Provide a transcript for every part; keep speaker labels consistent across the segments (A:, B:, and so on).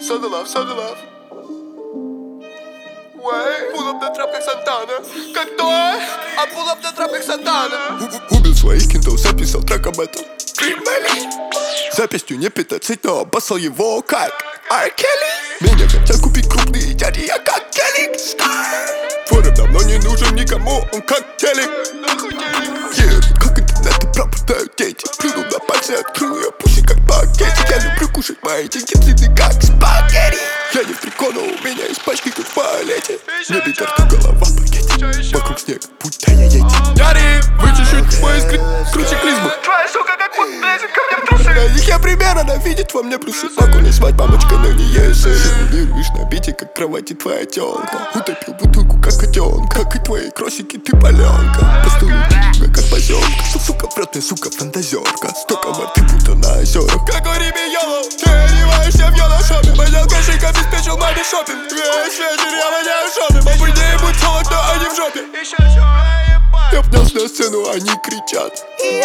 A: So the love. Pull up the trap как Сантана. Как той, а pull up the trap как Сантана. Убил своих кентов, записал трек об этом. Записью не 15, но обоссал его как R. Kelly. Меня хотят купить крупные дяди, я как Келли. Форум давно не нужен никому, он как телек. Как интернет и пропадают дети. Плюну на пальцы, открою я пуси как пакетик. Я люблю кушать мои деньги длинные как спагетти. Я не в трико, но у меня есть пачки как в туалете. Мне битер, голова в пакете. Вокруг снег, будто я ети. Яри, вычищу твой круче клизму.
B: Твоя сука как будто лезет ко мне в трусы.
A: Их я пример, она видит во мне плюсы. Могу не звать мамочка, но не ЕСС. Симулируешь на бите, как кровати твоя тёлка. Утопил бутылку, как котенка. Как и твои кросики, ты паленка. Постулю тебя, как позёлка. Сука, врет мне, сука, фантазерка. Столько воды, будто на озерах. Как у Риме Йоло, ты одеваешься в йоло-шопе. Понял, кошик обеспечил маме шопинг. Весь вечер я воняю шопинг. Попой не будь холодно, а не в жопе. Я внес на сцену, они кричат.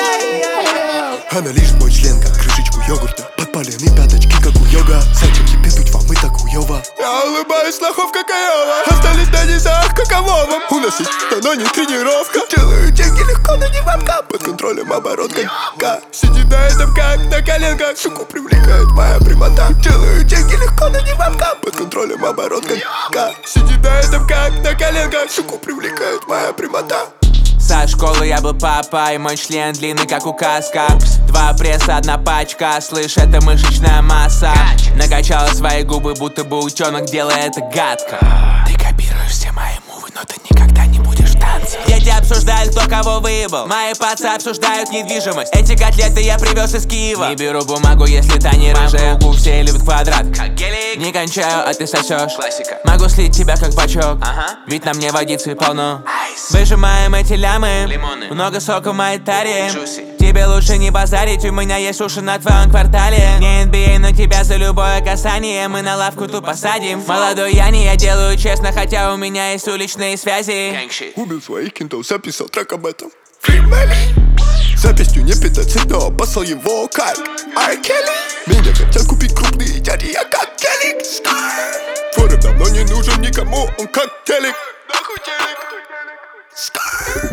A: Она лишь мой член, как крышечку йогурта. Подпалены пяточки, как у йога. Зачем тебе дуть вам и так хуёво? Я улыбаюсь, лоховка Каева. Остались на низах, каково вам? У нас есть что, но не тренировка. Делаю деньги легко, но не вамка. Под контролем оборотка. Сидит на этом, как на коленках. Суку привлекает моя прямота. Делаю деньги легко, но не вамка. Под контролем оборотка. Сидит на этом, как на коленках. Суку привлекает моя прямота.
C: Со школы я был папа, и мой член длинный, как указка. 2 пресса, 1 пачка, слышь, это мышечная масса. Накачала свои губы, будто бы утенок, делая это гадко. Ты копируешь все мои мувы, но ты никогда не будешь в танце. Дети обсуждали, кто кого выебал. Мои пацы обсуждают недвижимость. Эти котлеты я привез из Киева. Не беру бумагу, если та не рыжая. Все любят квадрат, как гелик. Не кончаю, а ты сосешь. Классика. Могу слить тебя как бачок. Ведь на мне водицы полно. Выжимаем эти лямы. Лимоны. Много сока в моей таре. Juicy. Тебе лучше не базарить, у меня есть уши на твоем квартале. Не NBA, но тебя за любое касание мы на лавку тупо посадим. Молодой я не, я делаю честно, хотя у меня есть уличные связи.
A: Убил своих кентов, записал трек об этом. Записью не 15, но обоссал его как R. Kelly. Меня хотят купить крупные дяди, я как Келли. Форум давно не нужен никому, он как телек. Нахуй телек.